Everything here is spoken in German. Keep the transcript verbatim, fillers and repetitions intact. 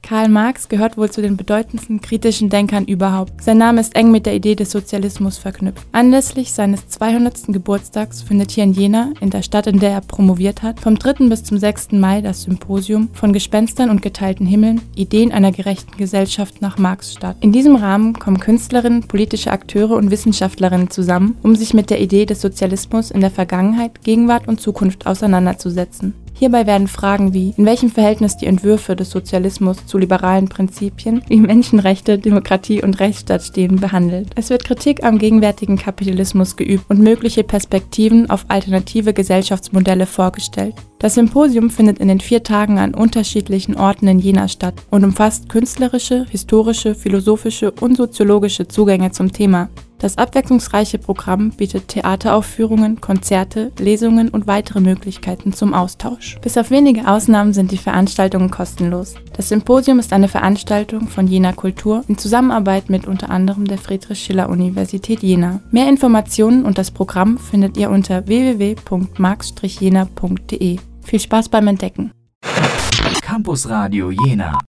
Karl Marx gehört wohl zu den bedeutendsten kritischen Denkern überhaupt. Sein Name ist eng mit der Idee des Sozialismus verknüpft. Anlässlich seines zweihundertsten Geburtstags findet hier in Jena, in der Stadt, in der er promoviert hat, vom dritten bis zum sechsten Mai das Symposium von Gespenstern und geteilten Himmeln, Ideen einer gerechten Gesellschaft nach Marx statt. In diesem Rahmen kommen Künstlerinnen, politische Akteure und Wissenschaftlerinnen zusammen, um sich mit der Idee des Sozialismus in der Vergangenheit, Gegenwart und Zukunft auseinanderzusetzen. Hierbei werden Fragen wie, in welchem Verhältnis die Entwürfe des Sozialismus zu liberalen Prinzipien wie Menschenrechte, Demokratie und Rechtsstaat stehen, behandelt. Es wird Kritik am gegenwärtigen Kapitalismus geübt und mögliche Perspektiven auf alternative Gesellschaftsmodelle vorgestellt. Das Symposium findet in den vier Tagen an unterschiedlichen Orten in Jena statt und umfasst künstlerische, historische, philosophische und soziologische Zugänge zum Thema. Das abwechslungsreiche Programm bietet Theateraufführungen, Konzerte, Lesungen und weitere Möglichkeiten zum Austausch. Bis auf wenige Ausnahmen sind die Veranstaltungen kostenlos. Das Symposium ist eine Veranstaltung von Jena Kultur in Zusammenarbeit mit unter anderem der Friedrich-Schiller-Universität Jena. Mehr Informationen und das Programm findet ihr unter w w w punkt marx jena punkt d e. Viel Spaß beim Entdecken! Campus Radio Jena.